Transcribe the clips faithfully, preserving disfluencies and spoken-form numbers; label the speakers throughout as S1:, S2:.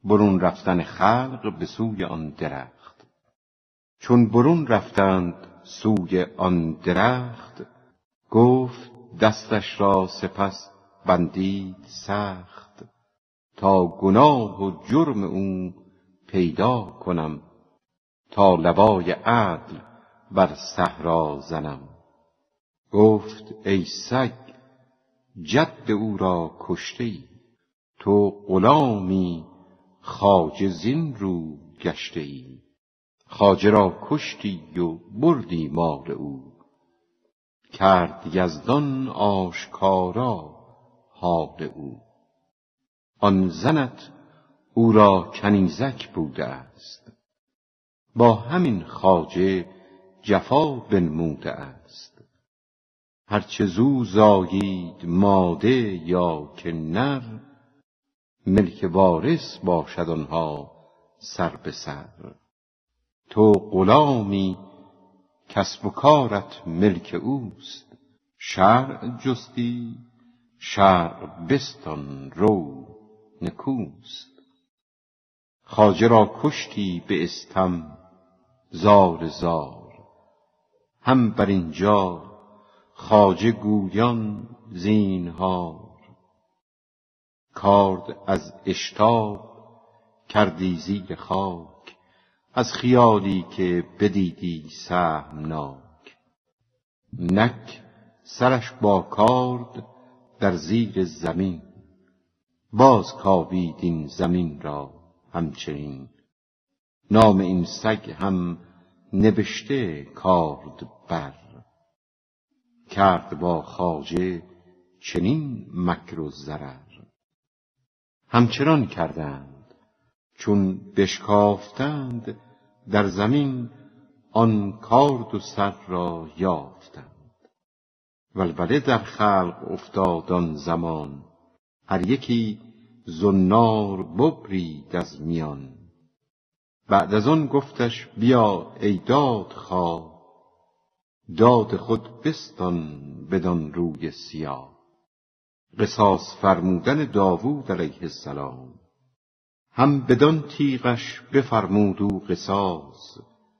S1: برون رفتن خلق به سوی آن درخت. چون برون رفتند سوی آن درخت، گفت دستش را سپس بندید سخت. تا گناه و جرم او پیدا کنم، تا لوای عدل بر صحرا زنم. گفت ای سگ جد او را کشته ای، تو غلامی خواجه زین رو گشته ای. خواجه را کشتی و بردی مال او، کرد یزدان آشکارا حال او. آن زنت او را کنیزک بوده است، با همین خواجه جفا بنموده است. هرچه زو زایید ماده یا که نر، ملک وارث باشد آنها سر به سر. تو غلامی کسب و کارت ملک اوست، شرع جستی شرع بستان رو نکوست. خواجه را کشتی به استم زار زار، هم بر اینجا خواجه گویان زینهار. کارد از اشتاب کردی زیر خاک، از خیالی که بدیدی سهمناک. نک سرش با کارد در زیر زمین، باز کاوید این زمین را همچنین. نام این سگ هم نبشته کارد بر، کرد با خواجه چنین مکر و ضرر. همچنان کردند چون بشکافتند، در زمین آن کارد و سر را یافتند. ولوله در خلق افتاد آن زمان، هر یکی زنار ببرید از میان. بعد از آن گفتش بیا ای دادخواه، داد خود بستان بدان روی سیاه. قصاص فرمودن داوود علیه السلام، هم بدان تیغش بفرمود او قصاص.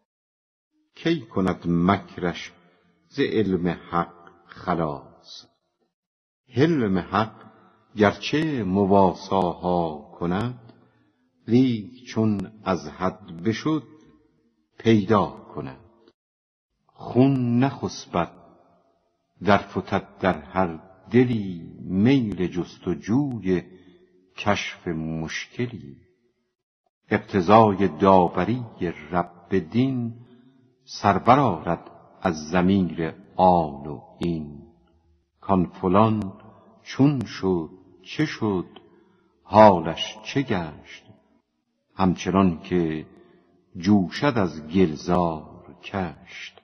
S1: کی کند مکرش ز علم حق خلاص. حلم حق گرچه مواساها کند، لیک چون از حد بشد پیدا کند. خون نخسبد در فتد در هر دلی، میل جست و جوی کشف مشکلی. اقتضای داوری رب دین، سر برآرد از ضمیر آن و این. کان فلان چون شد چه شد، حالش چه گشت، همچنان که جوشد از گلزار کشت.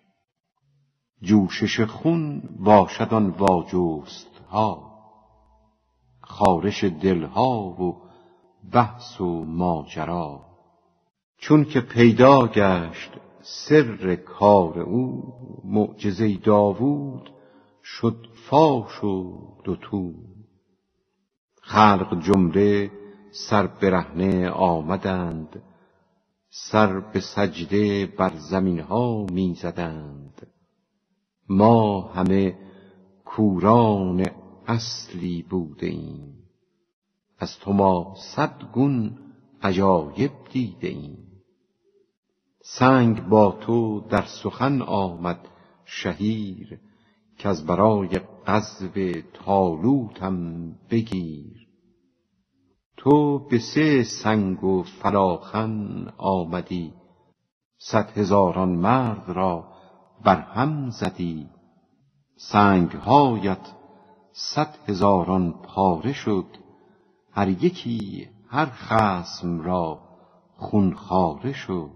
S1: جوشش خون باشد آن واجست ها، خارش دلها و بحث و ماجرا. چون که پیدا گشت سر کار او، معجزه داوود شد فاش و دوتو. خلق جمله سر برهنه آمدند، سر به سجده بر زمین ها می زدند. ما همه کوران اصلی بوده ایم، از تو ما صد گون عجایب دیده ایم. سنگ با تو در سخن آمد شهیر، که از برای غزو طالوتم بگیر. تو به سه سنگ و فلاخن آمدی، صد هزاران مرد را برهم زدی. سنگهایت صد هزاران پاره شد، هر یکی هر خصم را خونخواره شد.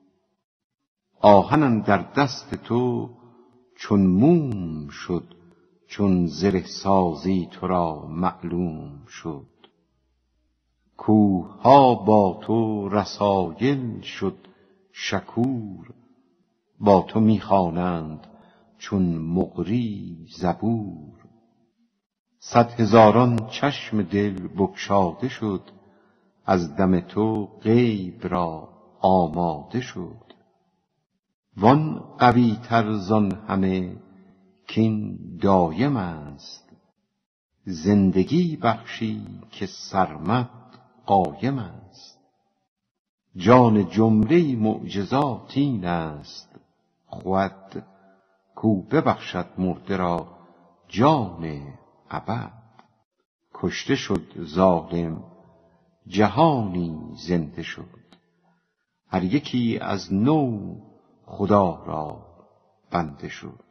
S1: آهن اندر دست تو چون موم شد، چون زره سازی تو را معلوم شد. کوه ها با تو رسایل شد شکور، با تو میخوانند چون مقری زبور. صد هزاران چشم دل بگشاده شد، از دم تو غیب را آماده شد. وان قوی تر زان همه کین دایم است، زندگی بخشی که سرمد قایم است. جان جمله معجزات این است، خود کو ببخشد مرده را جان ابد. کشته شد ظالم جهانی زنده شد، هر یکی از نو خدا را بنده شد.